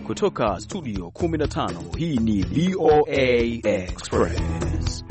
Kutoka studio 15, hii ni VOA Express.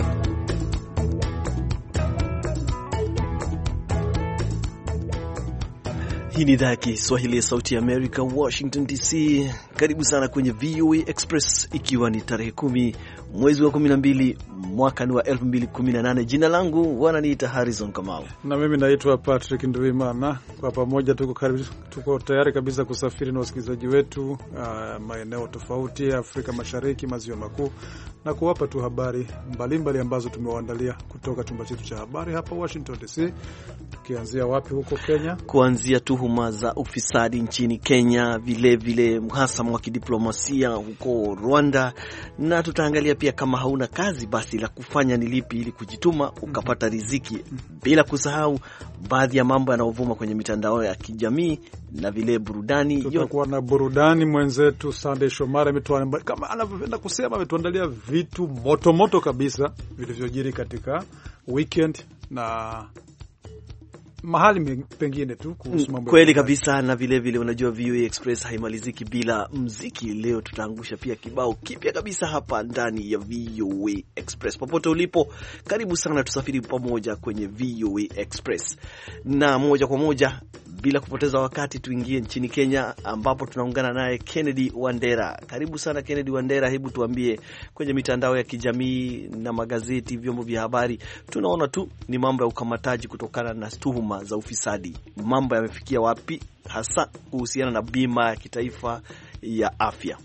Hii ni idhaa ya Kiswahili ya Sauti ya Amerika, Washington DC. Karibu sana kwenye VOA Express, ikiwa ni tarehe 10 mwezi wa 12 mwaka ni wa 2018. Jina langu wananiita Harrison Kamau. Na mimi naitwa Patrick Nduwimana. Kwa pamoja tuko tayari kabisa kusafiri na wasikilizaji wetu maeneo tofauti ya Afrika Mashariki, Maziwa Makuu, na kuwapa tu habari mbalimbali ambazo tumewaandalia kutoka chumba chetu cha habari hapa Washington DC. Tukianzia wapi huko Kenya? Kuanzia tuhuma za ufisadi nchini Kenya, vile mhasama wa kidiplomasia huko Rwanda, na tutaangalia pia kama hauna kazi basi la kufanya ni lipi ili kujituma ukapata riziki, bila kusahau baadhi ya mambo yanayovuma kwenye mitandao ya kijamii na vile burudani. Tutakuwa na burudani. Mwenzetu Sunday Shomari kama anavyopenda kusema ametuandalia vitu moto kabisa vilivyojiri katika weekend na mahali pengine tu kuhusu mambo kweli kabisa. Na vile unajua VOA Express haimaliziki bila muziki. Leo tutaangusha pia kibao kipya kabisa hapa ndani ya VOA Express. Popote ulipo, karibu sana, tusafiri pamoja kwenye VOA Express. Na moja kwa moja bila kupoteza wakati tuingie nchini Kenya, ambapo tunaungana naye Kennedy Wandera. Karibu sana Kennedy Wandera, hebu tuambie, kwenye mitandao ya kijamii na magazeti, vyombo vya habari, tunaona tu ni mambo ya ukamataji kutokana na tuhuma za ufisadi. Mambo yamefikia wapi hasa kuhusiana na bima ya kitaifa ya afya?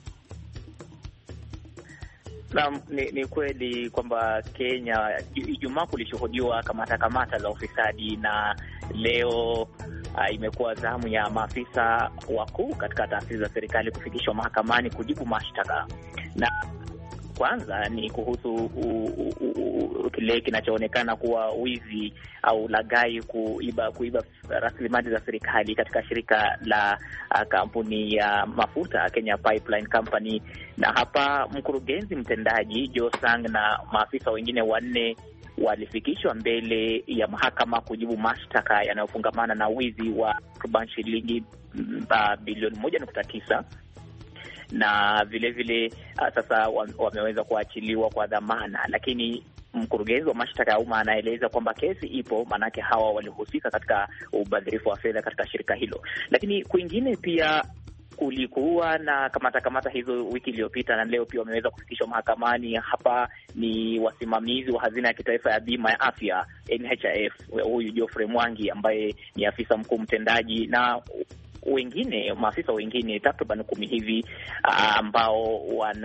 Na ni kweli kwamba Kenya Ijumaa kulishuhudiwa kamata za ufisadi, na leo imekuwa zamu ya maafisa wakuu katika taasisi za serikali kufikishwa mahakamani kujibu mashtaka. Na kwanza ni kuhusu kile kinachoonekana kuwa wizi au laghai, kuiba rasilimali za serikali katika shirika la kampuni ya mafuta Kenya Pipeline Company. Na hapa mkurugenzi mtendaji Josang na maafisa wengine 4 walifikishwa mbele ya mahakama kujibu mashtaka yanayofungamana na wizi wa takriban shilingi bilioni 1.9. na vile sasa wameweza kuachiliwa kwa dhamana, lakini mkurugenzi wa mashtaka ya umma anaeleza kwamba kesi ipo, manake hawa walihusika katika ubadhirifu wa fedha katika shirika hilo. Lakini kwingine pia kulikuwa na kamata hizo wiki iliyopita, na leo pia wameweza kufikishwa mahakamani. Hapa ni wasimamizi wa hazina ya kitaifa ya bima ya afya NHIF, huyu Geoffrey Mwangi ambaye ni afisa mkuu mtendaji, na maafisa wengine takriban 10 hivi ambao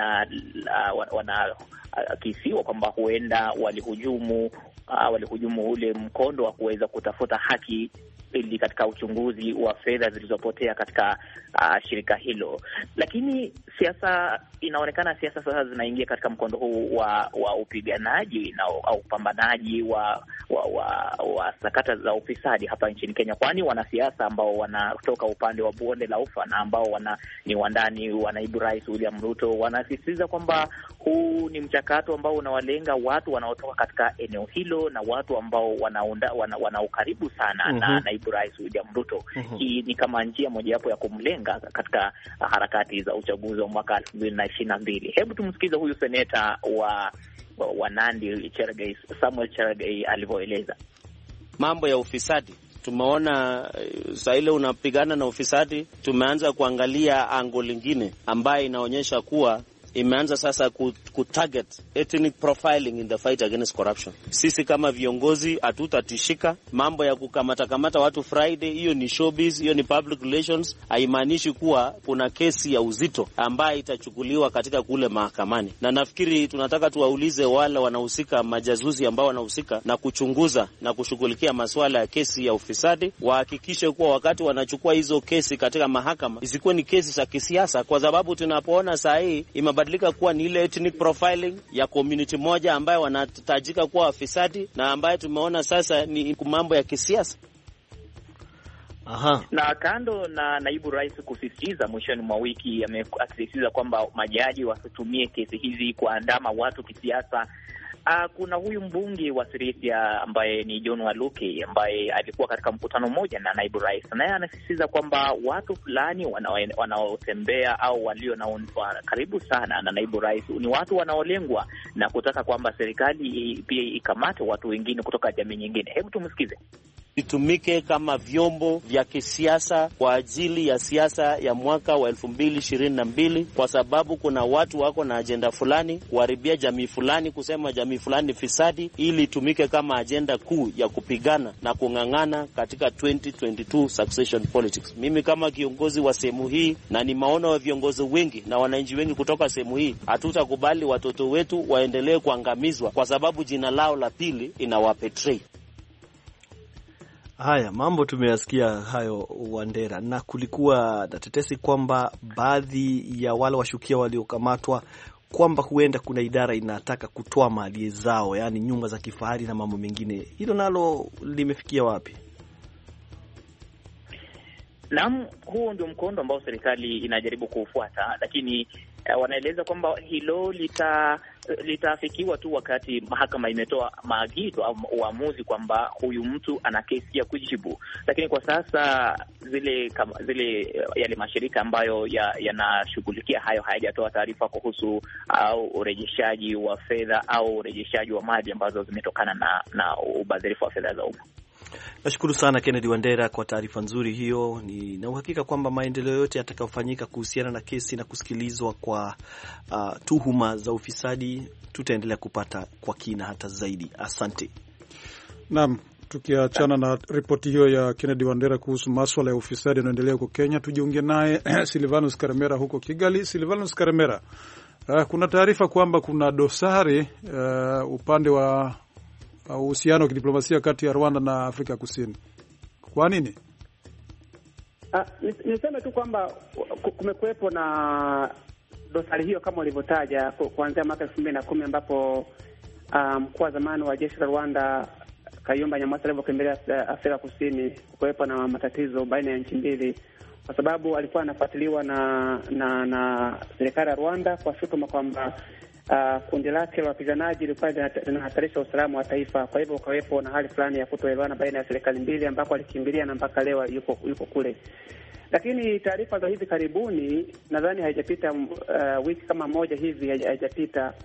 wanakisiwa kwamba huenda walihujumu ule mkondo wa kuweza kutafuta haki ili katika uchunguzi wa fedha zilizopotea katika shirika hilo. Lakini inaonekana siasa sasa zinaingia katika mkondo huu wa upiganaji au upambanaji wa sakata za ufisadi hapa nchini Kenya, kwani wanasiasa ambao wanatoka upande wa bonde la Ufa na ambao ni wandani wa naibu rais William Ruto wanasisitiza kwamba huu ni mchakato ambao unawalenga watu wanaotoka katika eneo hilo na watu ambao wana ukaribu sana na naibu rais William Ruto. Hii ni kama njia mojawapo ya kumlenga katika harakati za uchaguzi wa mwaka 2022. Hebu tumsikize huyu seneta wa Nandi Samuel Cherargei alivyoeleza mambo ya ufisadi. Tumeona saa ile unapigana na ufisadi, tumeanza kuangalia ango lingine ambayo inaonyesha kuwa imeanza sasa kutarget ethnic profiling in the fight against corruption. Sisi kama viongozi hatutatishika. Mambo ya kukamata watu Friday, hiyo ni showbiz, hiyo ni public relations. Haimaanishi kuwa kuna kesi ya uzito ambayo itachukuliwa katika kule mahakamani. Na nafikiri tunataka tuwaulize wale wanahusika, majazuzi ambao wanahusika na kuchunguza na kushughulikia masuala ya kesi ya ufisadi, wahakikishe kuwa wakati wanachukua hizo kesi katika mahakama isikuwe ni kesi za kisiasa, kwa sababu tunapoona saa hii imebadilika kuwa ni ile ethnic profiling ya community moja ambayo wanatajika kuwa wafisadi, na ambayo tumeona sasa ni mambo ya kisiasa. Aha. Na kando na naibu rais kusisitiza mwishoni mwa wiki, amesisitiza kwamba majaji wasitumie kesi hizi kuandama watu kisiasa. Kuna huyu mbunge wa Sirisia ambaye ni John Waluke ambaye alikuwa katika mkutano mmoja na naibu rais, naye anasisitiza kwamba watu fulani wanaotembea au walio na karibu sana na naibu rais ni watu wanaolengwa na kutaka kwamba serikali pia ikamate watu wengine kutoka jamii nyingine. Hebu tumsikize. Itumike kama vyombo vya kisiasa kwa ajili ya siasa ya mwaka wa 2022, kwa sababu kuna watu wako na ajenda fulani kuharibia jamii fulani, kusema jamii fulani fisadi, ili itumike kama ajenda kuu ya kupigana na kung'ang'ana katika 2022 succession politics. Mimi kama kiongozi wa sehemu hii, na ni maono wa viongozi wengi na wananchi wengi kutoka sehemu hii, hatutakubali watoto wetu waendelee kuangamizwa kwa sababu jina lao la pili inawapetray. Haya mambo tumeyasikia hayo, Wandera, na kulikuwa na tetesi kwamba baadhi ya wale washukia waliokamatwa kwamba huenda kuna idara inataka kutoa mali zao, yani nyumba za kifahari na mambo mengine. Hilo nalo limefikia wapi? Naam, huo ndio mkondo ambao serikali inajaribu kuufuata, lakini wanaeleza kwamba hilo litaafikiwa tu wakati mahakama imetoa maagizo au uamuzi kwamba huyu mtu ana kesi ya kujibu. Lakini kwa sasa yale mashirika ambayo yanashughulikia hayo hayajatoa taarifa kuhusu au urejeshaji wa fedha au urejeshaji wa mali ambazo zimetokana na ubadhirifu wa fedha za umma. Nashukuru sana Kennedy Wandera kwa taarifa nzuri hiyo. Nina uhakika kwamba maendeleo yote yatakayofanyika kuhusiana na kesi na kusikilizwa kwa tuhuma za ufisadi tutaendelea kupata kwa kina hata zaidi. Asante. Naam, tukiachana na ripoti hiyo ya Kennedy Wandera kuhusu masuala ya ufisadi yanaendelea huko Kenya, tujiunge naye Silvanus Karemera huko Kigali. Silvanus Karemera, kuna taarifa kwamba kuna dosari upande wa uhusiano wa kidiplomasia kati ya Rwanda na Afrika Kusini. Kwa nini? Niseme tu kwamba kumekuwepo na dosari hiyo kama ulivyotaja kuanzia mwaka 2010 ambapo mkuu wa zamani wa jeshi la Rwanda Kayumba Nyamwasa alivyotembelea Afrika Kusini. Kuwepo na matatizo baina ya nchi mbili kwa sababu alikuwa anafuatiliwa na serikali ya Rwanda kwa shutuma kwamba kundi lake la wapiganaji lilikuwa linahatarisha usalama wa taifa. Kwa hivyo ukawepo na hali fulani ya kutoelewana baina ya serikali mbili ambako alikimbilia na mpaka leo yuko kule. Lakini taarifa za hivi karibuni, nadhani haijapita wiki kama moja hivi haijapita,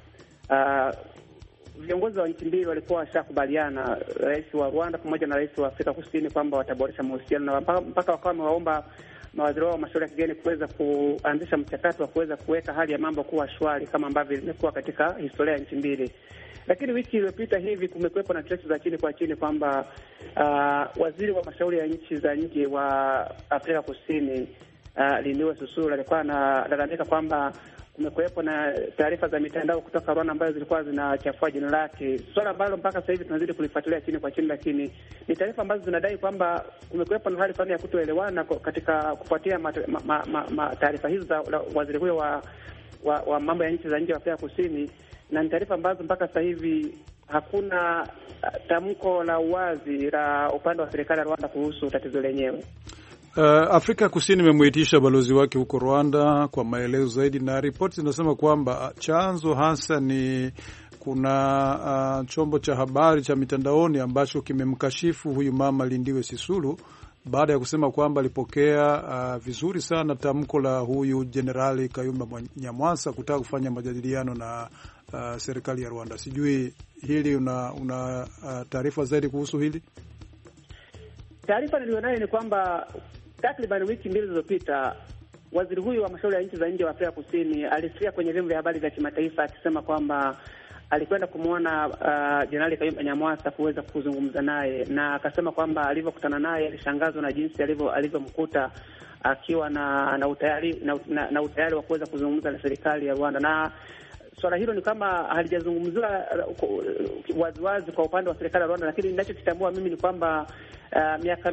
viongozi wa nchi mbili walikuwa washakubaliana, rais wa Rwanda pamoja na rais wa Afrika Kusini, kwamba wataboresha mahusiano na mpaka wakawa wamewaomba mawaziri wao wa mashauri ya kigeni kuweza kuanzisha mchakato wa kuweza kuweka hali ya mambo kuwa shwari kama ambavyo imekuwa katika historia ya nchi mbili. Lakini wiki iliyopita hivi kumekuwepo na tetesi za chini kwa chini kwamba waziri wa mashauri ya nchi za nje wa Afrika Kusini Lindiwe Sisulu alikuwa analalamika kwamba kumekuwepo na taarifa za mitandao kutoka Rwanda ambazo zilikuwa zinachafua jina lake, swala ambalo mpaka sasa hivi tunazidi kulifuatilia chini kwa chini, lakini ni taarifa ambazo zinadai kwamba kumekuwepo na hali fulani ya kutoelewana katika kufuatia taarifa hizo za waziri huyo wa mambo ya nchi za nje wa Afrika Kusini, na ni taarifa ambazo mpaka sasa hivi hakuna tamko la uwazi la upande wa serikali ya Rwanda kuhusu tatizo lenyewe. Afrika Kusini imemuitisha balozi wake huko Rwanda kwa maelezo zaidi, na ripoti zinasema kwamba chanzo hasa ni kuna chombo cha habari cha mitandaoni ambacho kimemkashifu huyu mama Lindiwe Sisulu baada ya kusema kwamba alipokea vizuri sana tamko la huyu Jenerali Kayumba Nyamwasa kutaka kufanya majadiliano na serikali ya Rwanda. Sijui hili una taarifa zaidi kuhusu hili? Taarifa nilionayo ni kwamba takriban wiki mbili zilizopita waziri huyu wa mashauri ya nchi za nje wa Afrika Kusini alisikia kwenye vyombo vya habari vya kimataifa akisema kwamba alikwenda kumwona Jenerali Kayumba Nyamwasa kuweza kuzungumza naye, na akasema kwamba alivyokutana naye alishangazwa na jinsi alivyomkuta akiwa na utayari wa kuweza kuzungumza na serikali ya Rwanda. Na swala hilo ni kama halijazungumziwa waziwazi kwa upande wa serikali ya Rwanda, lakini ninachokitambua mimi ni kwamba miaka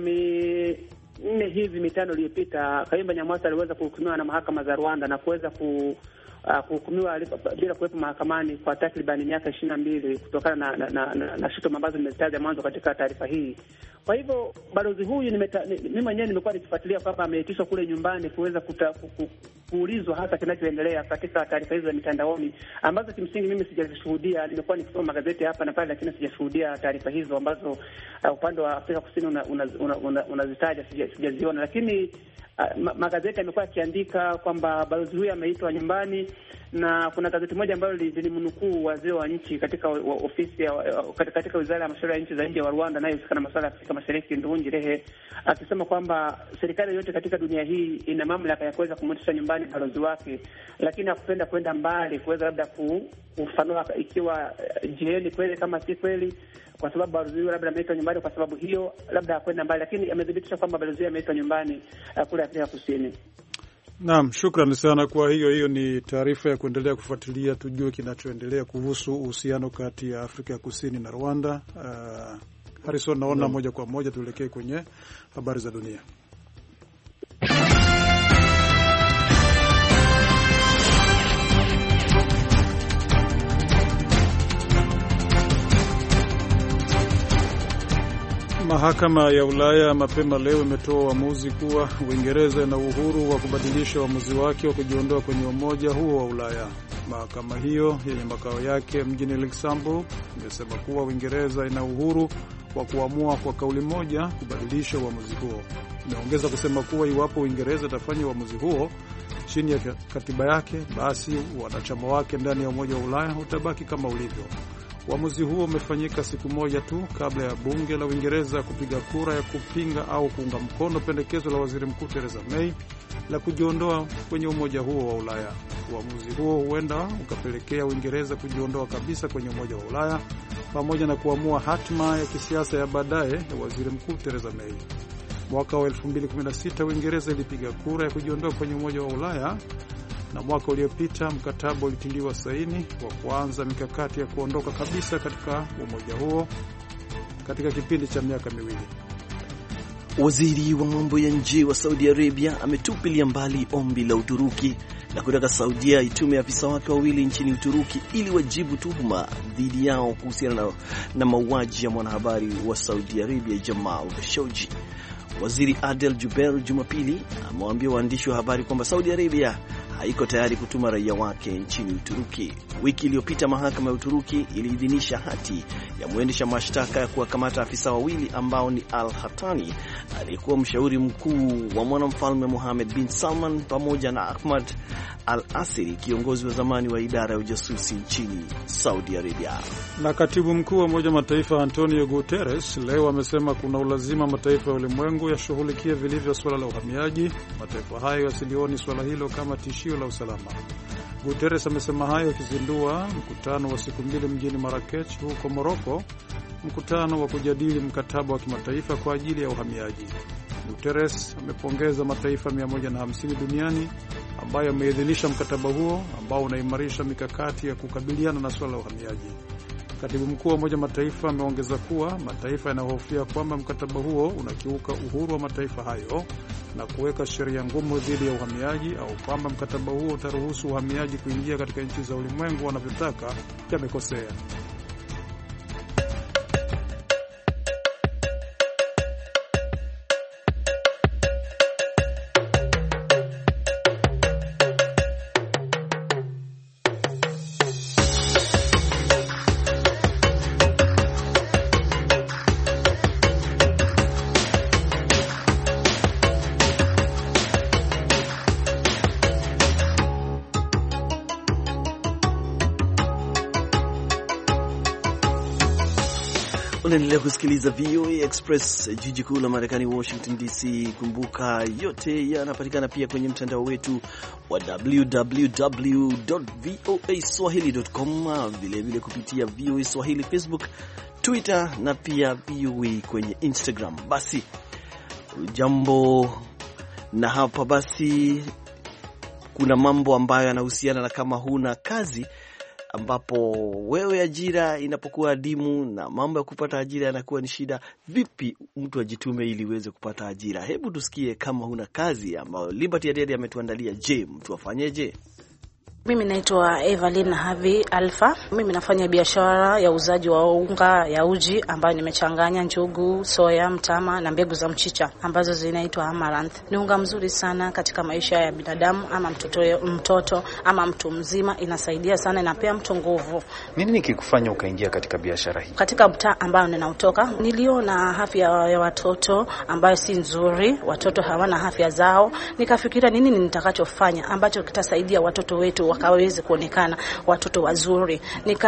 4 hivi 5 iliyopita Kayumba Nyamwasa aliweza kuhukumiwa na mahakama za Rwanda na kuweza kuhukumiwa bila kuwepo mahakamani kwa takriban miaka 22 kutokana na shutuma ambazo nimezitaja mwanzo katika taarifa hii. Kwa hivyo balozi huyu mimi mwenyewe nimekuwa nikifuatilia kwamba ameitishwa kule nyumbani kuweza kuulizwa hasa kinachoendelea katika taarifa hizo za mitandaoni ambazo kimsingi mimi sijazishuhudia. Nimekuwa nikisoma magazeti hapa na pale, lakini sijashuhudia taarifa hizo ambazo upande wa Afrika Kusini unazitaja, sijaziona. Lakini magazeti yamekuwa yakiandika kwamba balozi huyu ameitwa nyumbani, na kuna gazeti moja ambalo lilimnukuu waziri wa nchi katika ofisi katika wizara ya mashauri ya nchi za nje wa Rwanda anayehusika na masuala ya Afrika Mashariki, Nduhungirehe, akisema kwamba serikali yote katika dunia hii ina mamlaka ya kuweza kumrudisha nyumbani balozi wake, lakini hakupenda kwenda mbali kuweza labda kufanua ikiwa ni kweli kama si kweli, kwa sababu balozi huyo labda ameitwa nyumbani kwa sababu hiyo, labda hakwenda mbali, lakini amethibitisha kwamba balozi huyo ameitwa nyumbani kule Afrika Kusini. Naam, shukrani sana. Kwa hiyo ni taarifa ya kuendelea kufuatilia, tujue kinachoendelea kuhusu uhusiano kati ya Afrika ya Kusini na Rwanda. Harrison, naona moja kwa moja tuelekee kwenye habari za dunia. Mahakama ya Ulaya mapema leo imetoa uamuzi kuwa Uingereza ina uhuru wa kubadilisha uamuzi wake wa kujiondoa kwenye umoja huo wa Ulaya. Mahakama hiyo yenye makao yake mjini Luxembourg imesema kuwa Uingereza ina uhuru wa kuamua kwa kauli moja kubadilisha uamuzi huo. Imeongeza kusema kuwa iwapo Uingereza itafanya uamuzi huo chini ya katiba yake, basi wanachama wake ndani ya umoja wa Ulaya utabaki kama ulivyo. Uamuzi huo umefanyika siku moja tu kabla ya bunge la Uingereza kupiga kura ya kupinga au kuunga mkono pendekezo la waziri mkuu Theresa May la kujiondoa kwenye umoja huo wa Ulaya. Uamuzi huo huenda ukapelekea Uingereza kujiondoa kabisa kwenye umoja wa Ulaya, pamoja na kuamua hatima ya kisiasa ya baadaye ya waziri mkuu Theresa May. Mwaka wa 2016 Uingereza ilipiga kura ya kujiondoa kwenye umoja wa Ulaya, na mwaka uliopita mkataba ulitiliwa saini wa kuanza mikakati ya kuondoka kabisa katika umoja huo katika kipindi cha miaka miwili. Waziri wa mambo ya nje wa Saudi Arabia ametupilia mbali ombi la Uturuki na kutaka Saudia itume afisa wake wawili nchini Uturuki ili wajibu tuhuma dhidi yao kuhusiana na mauaji ya mwanahabari wa Saudi Arabia Jamal Khashoggi. Waziri Adel Jubeir Jumapili amewaambia waandishi wa habari kwamba Saudi Arabia haiko tayari kutuma raia wake nchini Uturuki. Wiki iliyopita mahakama ya Uturuki iliidhinisha hati ya mwendesha mashtaka ya kuwakamata afisa wawili ambao ni Al-Hatani, aliyekuwa mshauri mkuu wa mwanamfalme Mohammed bin Salman, pamoja na Ahmad Al-Asiri, kiongozi wa zamani wa idara ya ujasusi nchini Saudi Arabia. Na katibu mkuu wa Umoja wa Mataifa Antonio Guterres leo amesema kuna ulazima mataifa ya ulimwengu yashughulikie vilivyo swala la uhamiaji. Mataifa hayo yasilioni swala hilo kama tishio la usalama. Guterres amesema hayo akizindua mkutano wa siku mbili mjini Marrakech huko Morocco, mkutano wa kujadili mkataba wa kimataifa kwa ajili ya uhamiaji. Guterres amepongeza mataifa 150 duniani ambayo yameidhinisha mkataba huo ambao unaimarisha mikakati ya kukabiliana na swala la uhamiaji. Katibu mkuu wa Umoja Mataifa ameongeza kuwa mataifa yanahofia kwamba mkataba huo unakiuka uhuru wa mataifa hayo na kuweka sheria ngumu dhidi ya uhamiaji, au kwamba mkataba huo utaruhusu uhamiaji kuingia katika nchi za ulimwengu wanavyotaka, yamekosea. Unaendelea kusikiliza VOA Express, jiji kuu la Marekani, Washington DC. Kumbuka yote yanapatikana pia kwenye mtandao wetu wa www.voaswahili.com, vilevile kupitia VOA Swahili Facebook, Twitter na pia VOA kwenye Instagram. Basi jambo na hapa, basi kuna mambo ambayo yanahusiana na kama huna kazi, ambapo wewe ajira inapokuwa adimu na mambo ya kupata ajira yanakuwa ni shida. Vipi mtu ajitume ili uweze kupata ajira? Hebu tusikie kama huna kazi, ambayo Liberty Adede ametuandalia. Je, mtu afanyeje? Mimi naitwa Evelyn Havi Alpha. Mimi nafanya biashara ya uzaji wa unga ya uji ambayo nimechanganya njugu, soya, mtama na mbegu za mchicha ambazo zinaitwa Amaranth. Ni unga mzuri sana katika maisha ya binadamu ama mtoto ama mtu mzima, inasaidia sana, inapea mtu nguvu. Nini kikufanya ukaingia katika biashara hii? Katika mtaa ambao ninautoka, niliona afya ya watoto ambayo si nzuri, watoto hawana afya zao. Nikafikiria nini nitakachofanya ambacho kitasaidia watoto wetu wakaweze kuonekana watoto wazuri.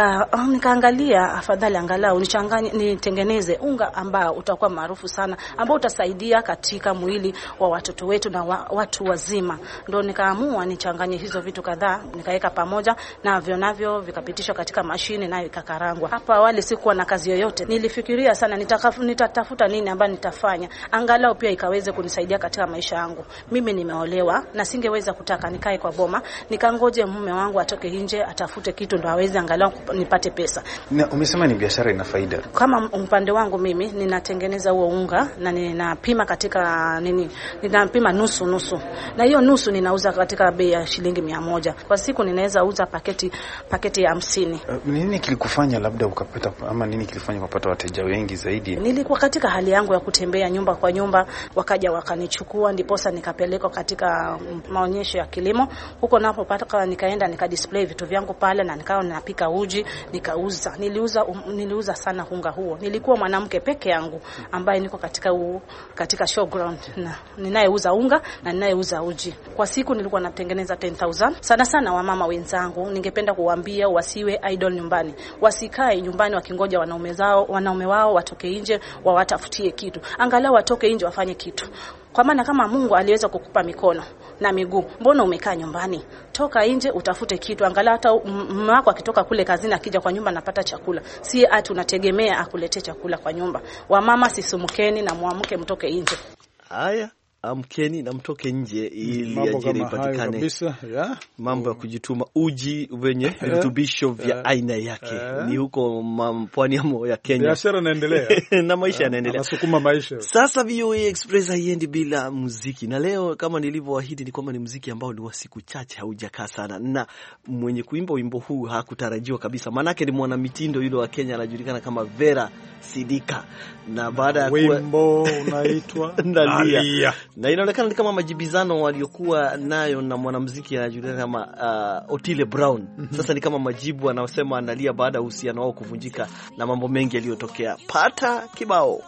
Nikaangalia afadhali angalau nitengeneze unga ambao utakuwa maarufu sana, ambao utasaidia katika mwili wa watoto wetu na watu wazima. Ndio nikaamua nichanganye hizo vitu kadhaa, nikaweka pamoja navyo vikapitishwa katika mashine nayo ikakarangwa. Hapa awali sikuwa na kazi yoyote. Nilifikiria sana nitatafuta nini ambacho nitafanya angalau pia ikaweze kunisaidia katika maisha yangu. Mimi nimeolewa na singeweza kutaka nikae kwa boma nikangoje mume wangu atoke nje atafute kitu ndo aweze angalau nipate pesa. Na umesema ni biashara ina faida. Kama upande wangu mimi ninatengeneza huo unga na ninapima katika ninapima nusu. Na hiyo nusu ninauza katika bei ya shilingi 100. Kwa siku ninaweza uza paketi ya 50. Nini kilikufanya labda ukapata ama nini kilifanya ukapata wateja wengi zaidi? Nilikuwa katika hali yangu ya kutembea nyumba kwa nyumba, wakaja wakanichukua, ndiposa nikapelekwa katika maonyesho ya kilimo. Huko napopata nikaenda nikadisplay vitu vyangu pale na nikawa ninapika uji nikauza. Niliuza sana unga huo. Nilikuwa mwanamke peke yangu ambaye niko katika showground na ninayeuza unga na ninayeuza uji. Kwa siku nilikuwa natengeneza 10,000. Sana wamama wenzangu ningependa kuwaambia wasiwe idle nyumbani. Wasikae nyumbani wakingoja wanaume wao watoke nje wawatafutie kitu. Angalau watoke nje wafanye kitu. Kwa maana kama Mungu aliweza kukupa mikono na miguu, mbona umekaa nyumbani? Toka nje utafute kitu. Angalau hata mume wako akitoka kule kazini akija kwa nyumba anapata chakula. Si ati unategemea akuletee chakula kwa nyumba. Wamama sisumukeni na muamke mtoke nje. Haya, amkeni na mtoke nje ili ajira ipatikane. Mambo ya kujituma, uji wenye virutubisho vya aina yake. Ni huko pwani ya Kenya. Biashara inaendelea na maisha yanaendelea. Nasukuma maisha. Sasa VOA Express haiendi bila muziki. Na leo kama nilivyoahidi ni kwamba ni muziki ambao ni wa siku chache, haujakaa sana. Na mwenye kuimba wimbo huu hakutarajiwa kabisa. Manake ni mwanamitindo yule wa Kenya anajulikana kama Vera Sidika. Na baada ya wimbo unaitwa Nalia. Na inaonekana ni kama majibizano waliokuwa nayo na mwanamuziki anajulikana kama Otile Brown. Sasa ni kama majibu anasema analia baada ya uhusiano wao kuvunjika na mambo mengi yaliyotokea. Pata kibao.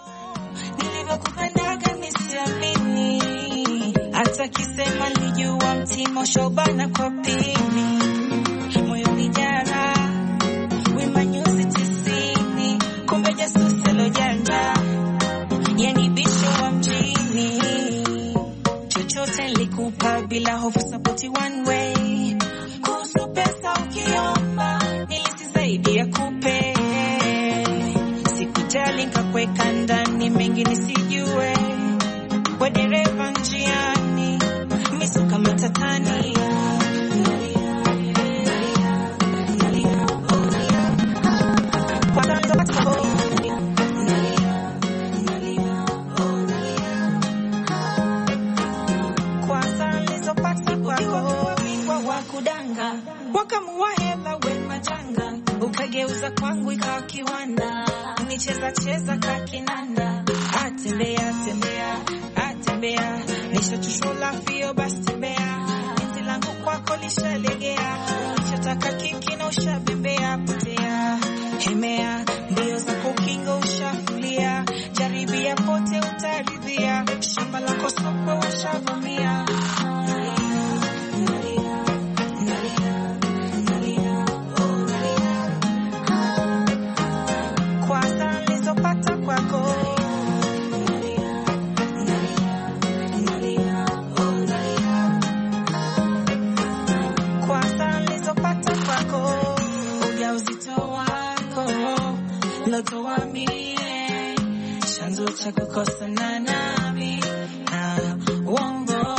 Nilivyokupendaga nisiamini, hata kisema nilijua mtimo shobana kwa pini. Moyo nijara, wima nyuzi 90, kumbe jasusi lojanja, yani bisho wa mjini. Chochote nilikupa bila hofu, support one way. Kuhusu pesa ukiomba, nilisaidia kupe. Sikujali nikakuweka ndani, mengi nisijue. Kwa dereva njiani, misuka matatani. Wakamuwa hela we majanga, ukageuza kwangu ikawa kiwanda. Nicheza kakinanda, atembea, nishachushwa lafio basi tembea. Penzi langu kwako lishalegea, nishataka kiki na ushabembea. Potea, hemea, mbio za kukinga ushafulia. Jaribia pote utaridhia, shamba lako sokwe washavamia. Cha kukosana nami uongo,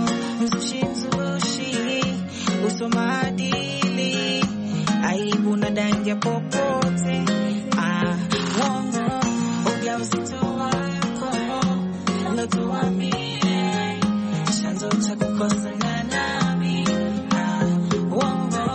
mzushi usoma adili, aibu na dangia popote. Uongo, ujauzito wako ulotuambie, chanzo cha kukosana nami uongo,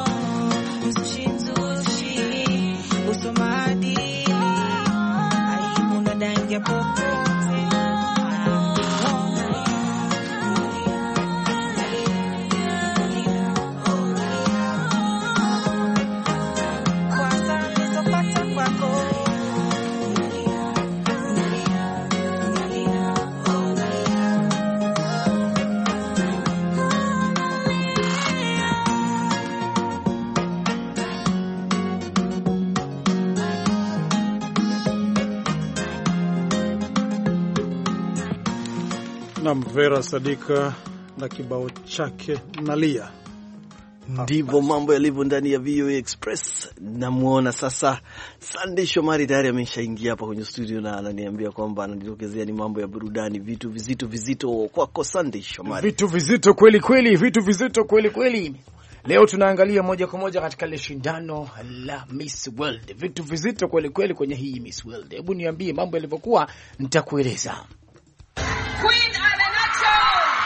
na Mvera Sadika na kibao chake Nalia. Ndivyo mambo yalivyo ndani ya VOA Express. Namuona sasa Sunday Shomari tayari ameshaingia hapa kwenye studio na ananiambia kwamba ananidokezea ni mambo ya burudani, vitu vizito kwako Sunday Shomari. Vitu vizito kweli kweli, vitu vizito kweli kweli. Leo tunaangalia moja kwa moja katika ile shindano la Miss World. Vitu vizito kweli kweli kwenye hii Miss World. Hebu niambie mambo yalivyokuwa, nitakueleza. Queen Abenacho.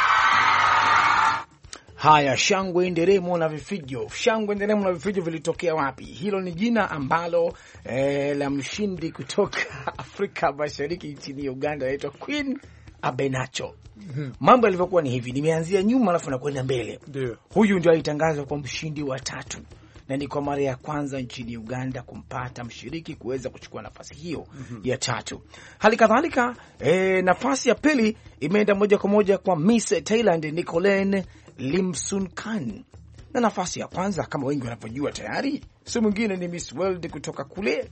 Haya, shangwe nderemo na vifijo. Shangwe nderemo na vifijo vilitokea wapi? Hilo ni jina ambalo la mshindi kutoka Afrika Mashariki nchini Uganda, anaitwa Queen Abenacho. Mambo yalivyokuwa ni hivi, nimeanzia nyuma alafu nakwenda mbele. Huyu ndio alitangazwa kwa mshindi wa 3 na ni kwa mara ya kwanza nchini Uganda kumpata mshiriki kuweza kuchukua nafasi hiyo ya 3. Hali kadhalika nafasi ya pili imeenda moja kwa moja kwa Miss Thailand Nicolene Limsunkan, na nafasi ya kwanza kama wengi wanavyojua tayari si mwingine ni Miss World kutoka kule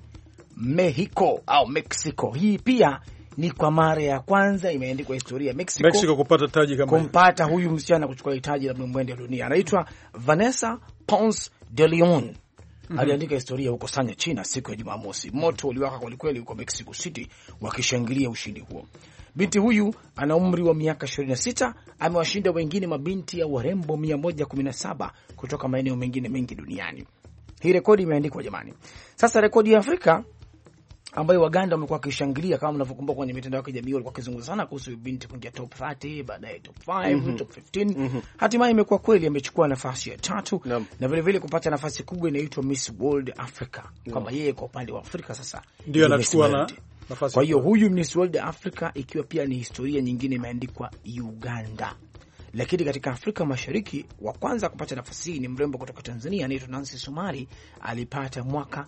Mexico. Hii pia ni kwa mara ya kwanza imeandikwa historia ya Mexico kupata taji kama kumpata huyu msichana kuchukua taji la mwende wa dunia. Anaitwa Vanessa Ponce de Leon. Aliandika historia huko Sanya, China siku ya Jumamosi. Moto uliwaka kweli kweli huko Mexico City wakishangilia ushindi huo. Binti huyu ana umri wa miaka 26, amewashinda wengine mabinti ya warembo 117 kutoka maeneo mengine mengi duniani. Hii rekodi imeandikwa jamani. Sasa rekodi ya Afrika ambayo Waganda wamekuwa wakishangilia, kama mnavyokumbuka kwenye mitandao ya kijamii walikuwa wakizungumza sana kuhusu binti kuingia top 30, baadaye top 5, top 15. Hatimaye imekuwa kweli amechukua nafasi ya 3 na vile vile kupata nafasi kubwa inaitwa Miss World Africa. Kwamba yeye kwa upande wa Afrika sasa ndio anachukua nafasi. Kwa hiyo huyu Miss World Africa ikiwa pia ni historia nyingine imeandikwa Uganda. Lakini katika Afrika Mashariki wa kwanza kupata nafasi hii ni mrembo kutoka Tanzania anaitwa Nancy Sumari, alipata mwaka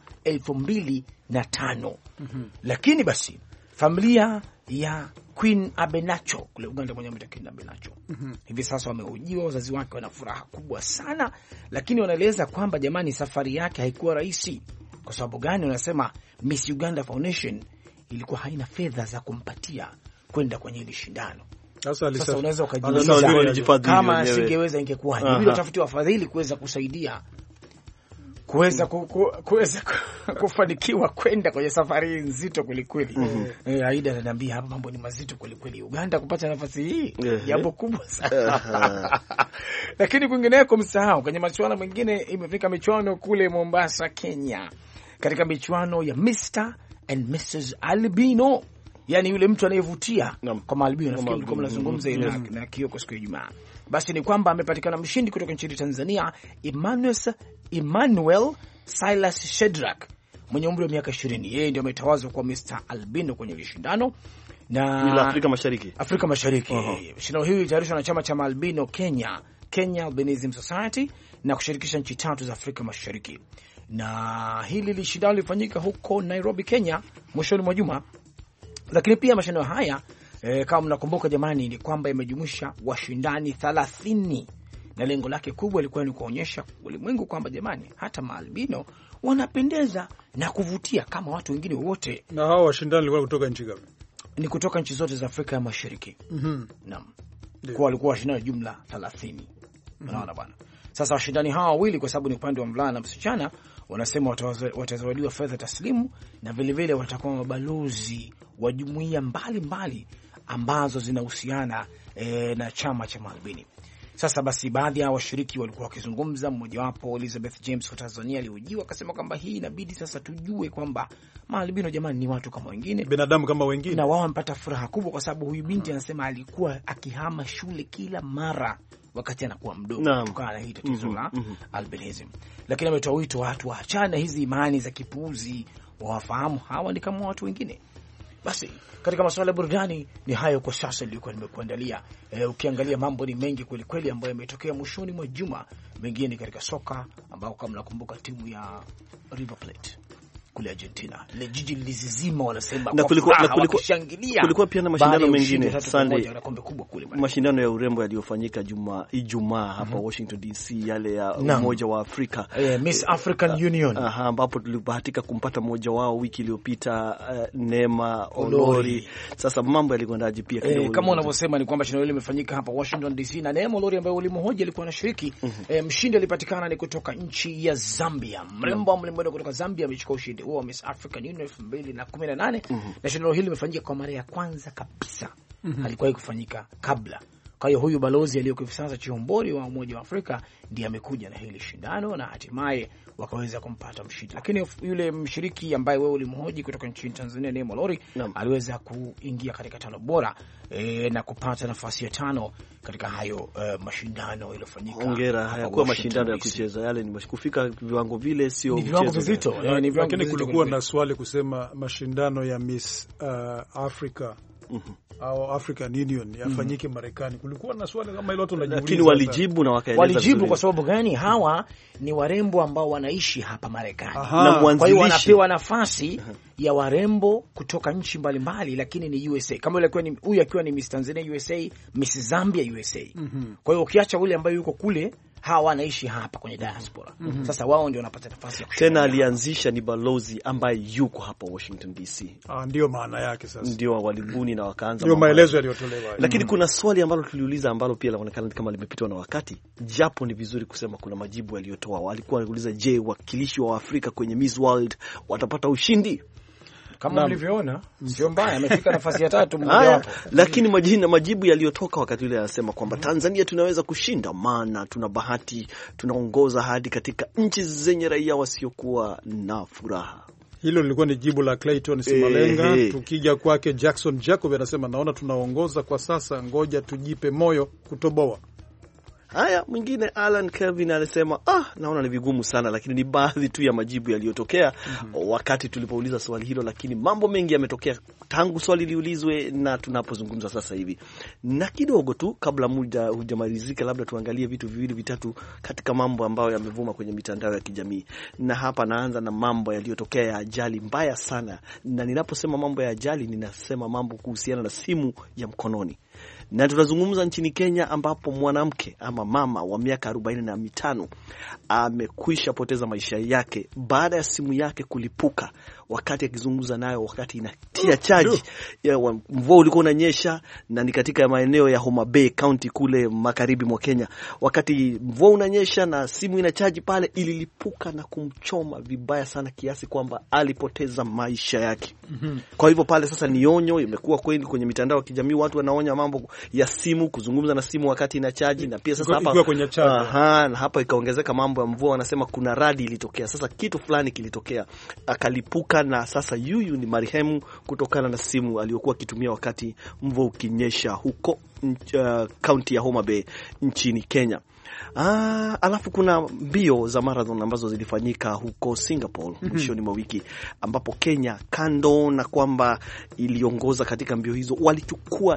2005. Lakini basi familia ya Queen Abenacho kule Uganda mwenye mta Queen Abenacho hivi sasa wamehojiwa, wazazi wake wana furaha kubwa sana, lakini wanaeleza kwamba jamani, safari yake haikuwa rahisi. Kwa sababu gani? Wanasema Miss Uganda Foundation ilikuwa haina fedha za kumpatia kwenda kwenye ile shindano. Sasa unaweza ukajiuliza kama asingeweza ingekuwaje? Bila utafuti wafadhili kuweza kusaidia kuweza kufanikiwa kwenda kwenye safari nzito kweli kweli. Aida ananiambia hapa mambo ni mazito kweli kweli. Uganda kupata nafasi hii jambo kubwa sana. Lakini kwingineko msahau, kwenye michuano mingine imefika michuano kule Mombasa, Kenya. Katika michuano ya Mr and Mrs Albino, yani yule mtu anayevutia kwa albino, nafikiri kama nazungumza na Kioko siku ya Ijumaa. Basi ni kwamba amepatikana mshindi kutoka nchini Tanzania, Emmanuel Silas Shedrack mwenye umri wa miaka 20. Yeye ndio ametawazwa kwa Mr Albino kwenye shindano na Afrika Mashariki. Shindano hili litayarishwa na chama cha albino Kenya Albinism Society na kushirikisha nchi 3 za Afrika Mashariki. Na hili shindano lilifanyika huko Nairobi, Kenya mwishoni mwa juma. Lakini pia mashindano haya kama mnakumbuka jamani, ni kwamba imejumuisha washindani 30 na lengo lake kubwa lilikuwa ni kuonyesha ulimwengu kwamba jamani, hata maalbino wanapendeza na kuvutia kama watu wengine wote. Na hao washindani walikuwa kutoka nchi gani? Ni kutoka nchi zote za Afrika ya Mashariki. Naam. Kwa walikuwa washindani jumla 30. Unaona bwana. Sasa washindani hawa wawili, kwa sababu ni upande wa mvulana na msichana, wanasema watazawadiwa fedha taslimu na vile vile watakuwa mabalozi wa jumuiya mbalimbali ambazo zinahusiana na chama cha maalbini. Sasa basi baadhi ya washiriki walikuwa wakizungumza, mmoja wapo Elizabeth James wa Tanzania alihojiwa akasema kwamba hii inabidi sasa tujue kwamba maalbino jamani ni watu kama wengine, binadamu kama wengine, na wao wamepata furaha kubwa kwa sababu huyu binti anasema alikuwa akihama shule kila mara wakati anakuwa mdogo kutokana na hii tatizo la albinism. Lakini ametoa wito watu waachane hizi imani za kipuuzi, wafahamu hawa ni kama watu wengine. Basi katika masuala ya burudani ni hayo kwa sasa nilikuwa nimekuandalia. Ukiangalia mambo ni mengi kweli kweli ambayo yametokea mwishoni mwa juma. Mengine katika soka ambao kama nakumbuka timu ya River Plate kule Argentina. Ile jiji lilizima, wanasema na kulikuwa pia na mashindano mengine Sunday, mashindano ya urembo yaliyofanyika Ijumaa hapa Washington DC, yale ya Umoja wa Afrika, Miss African Union, ambapo tulibahatika kumpata mmoja wao wiki iliyopita, Neema Olori. Sasa mambo yalikwendaje pia kidogo? Kama unavyosema ni kwamba shindano hili limefanyika hapa Washington DC, na Neema Olori ambaye ulimhoja alikuwa anashiriki. Mshindi alipatikana ni kutoka nchi ya Zambia. Mrembo wa mlimwendo kutoka Zambia amechukua ushindi huo wa Miss African Union 2018. Na shindano hili limefanyika kwa mara ya kwanza kabisa. Halikuwahi kufanyika kabla. Kwa hiyo huyu balozi aliyekuwa hivi sasa Chihombori wa Umoja wa Afrika ndiye amekuja na hili shindano, na hatimaye wakaweza kumpata mshindi. Lakini yule mshiriki ambaye wewe ulimhoji kutoka nchini Tanzania, Neema Olori, aliweza kuingia katika 5 bora na kupata nafasi ya 5 katika hayo mashindano yaliyofanyika. Hongera, hayakuwa mashindano ya kucheza, yale ni kufika viwango vile, sio viwango vizito. Lakini kulikuwa na swali kusema mashindano ya Miss Africa au African Union yafanyike Marekani. Kulikuwa na swali kama hilo, watu wanajiuliza, lakini walijibu na wakaeleza kwa sababu gani? Hawa ni warembo ambao wanaishi hapa Marekani, na kwa hiyo wanapewa nafasi ya warembo kutoka nchi mbalimbali, lakini ni USA. Kama yule ni huyu akiwa ni Miss Tanzania USA, Miss Zambia USA. Kwa hiyo ukiacha ule ambaye yuko kule, hawa wanaishi hapa kwenye diaspora. Sasa wao ndio wanapata nafasi ya tena. Alianzisha ni balozi ambaye yuko hapa Washington DC. Ndio maana yake sasa. Ndio walibuni na wakaanza. Ndio maelezo yaliyotolewa. Lakini kuna swali ambalo tuliuliza ambalo pia linaonekana kama limepitwa na wakati. Japo ni vizuri kusema kuna majibu yaliyotoa. Walikuwa wanauliza, je, wakilishi wa Afrika kwenye Miss World watapata ushindi? Kama mlivyoona, sio mbaya, amefika nafasi ya 3 mmoja wapo. Lakini majibu yaliyotoka wakati ule yanasema kwamba Tanzania tunaweza kushinda, maana tuna bahati, tunaongoza hadi katika nchi zenye raia wasiokuwa na furaha. Hilo lilikuwa ni jibu la Clayton Simalenga. Tukija kwake Jackson Jacob anasema, naona tunaongoza kwa sasa, ngoja tujipe moyo kutoboa. Haya, mwingine Alan Kevin alisema naona ni vigumu sana, lakini ni baadhi tu ya majibu yaliyotokea wakati tulipouliza swali hilo, lakini mambo mengi yametokea tangu swali liulizwe na tunapozungumza sasa hivi. Na kidogo tu kabla muda hujamalizika, labda tuangalie vitu viwili vitatu katika mambo ambayo yamevuma kwenye mitandao ya kijamii. Na hapa naanza na mambo yaliyotokea ya ajali mbaya sana. Na ninaposema mambo ya ajali, ninasema mambo kuhusiana na simu ya mkononi. Na tunazungumza nchini Kenya ambapo mwanamke ama mama wa miaka 45 amekwisha poteza maisha yake baada ya simu yake kulipuka wakati akizungumza nayo, wakati inatia chaji. Mvua ulikuwa unanyesha na ni katika maeneo ya Homa Bay County kule magharibi mwa Kenya. Wakati mvua unanyesha na simu inachaji pale, ililipuka na kumchoma vibaya sana kiasi kwamba alipoteza maisha yake. Kwa hivyo pale sasa ni onyo, imekuwa kweli kwenye mitandao ya kijamii, watu wanaonya mambo ya simu, kuzungumza na simu wakati inachaji. Na pia sasa hapa ikaongezeka mambo ya mvua, wanasema kuna radi ilitokea. Sasa kitu fulani kilitokea, akalipuka, na sasa yuyu ni marehemu kutokana na simu aliyokuwa akitumia wakati mvua ukinyesha huko county ya Homa Bay nchini Kenya. Alafu kuna mbio za marathon ambazo zilifanyika huko Singapore mwishoni mwa wiki, ambapo Kenya, kando na kwamba iliongoza katika mbio hizo, walichukua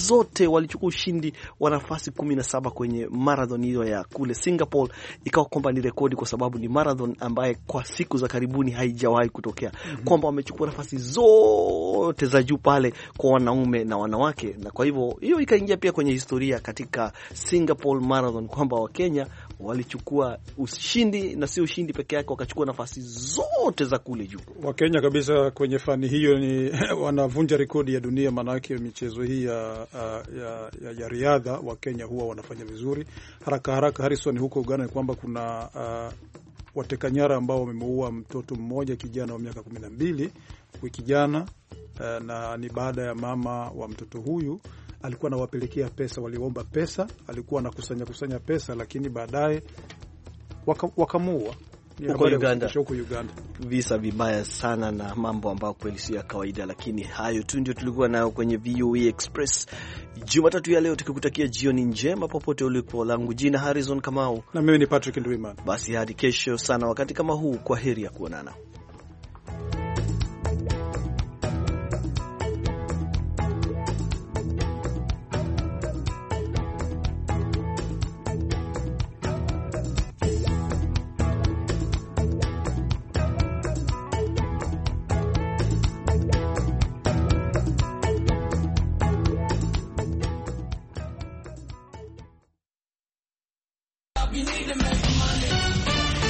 ushindi wa nafasi 17 kwenye marathon hiyo ya kule Singapore. Ikawa kwamba ni rekodi, kwa sababu ni marathon ambaye kwa siku za karibuni haijawahi kutokea, kwamba wamechukua nafasi zote za juu pale kwa wanaume na wanawake. Na kwa hivyo hiyo ikaingia pia kwenye historia katika Singapore Marathon, kwamba Wakenya walichukua ushindi, na si ushindi peke yake, wakachukua nafasi zote za kule juu. Wakenya kabisa kwenye fani hiyo ni wanavunja rekodi ya dunia, manake michezo hii ya riadha Wakenya huwa wanafanya vizuri. Haraka Harrison, huko Uganda ni kwamba kuna wateka nyara ambao wamemuua mtoto mmoja, kijana wa miaka 12 wiki jana, na ni baada ya mama wa mtoto huyu alikuwa anawapelekea pesa, waliomba pesa, alikuwa anakusanya pesa, lakini baadaye wakamuua huko Uganda. Visa vibaya sana na mambo ambayo kweli si ya kawaida, lakini hayo tu ndio tulikuwa nayo kwenye VOA Express Jumatatu ya leo, tukikutakia jioni njema popote ulipo. Langu jina Harrison Kamau, na mimi ni Patrick Ndwimana. Basi hadi kesho sana wakati kama huu, kwa heri ya kuonana.